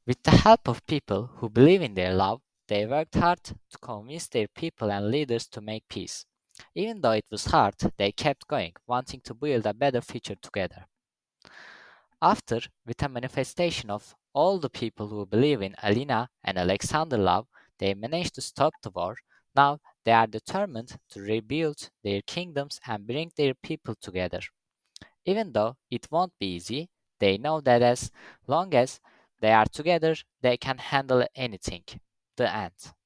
With the help of people who believe in their love, they worked hard to convince their people and leaders to make peace. Even though it was hard, they kept going, wanting to build a better future together. After, with a manifestation of all the people who believe in Alina and Alexander love, they managed to stop the war. Now they are determined to rebuild their kingdoms and bring their people together. Even though it won't be easy, they know that as long as they are together, they can handle anything. The end.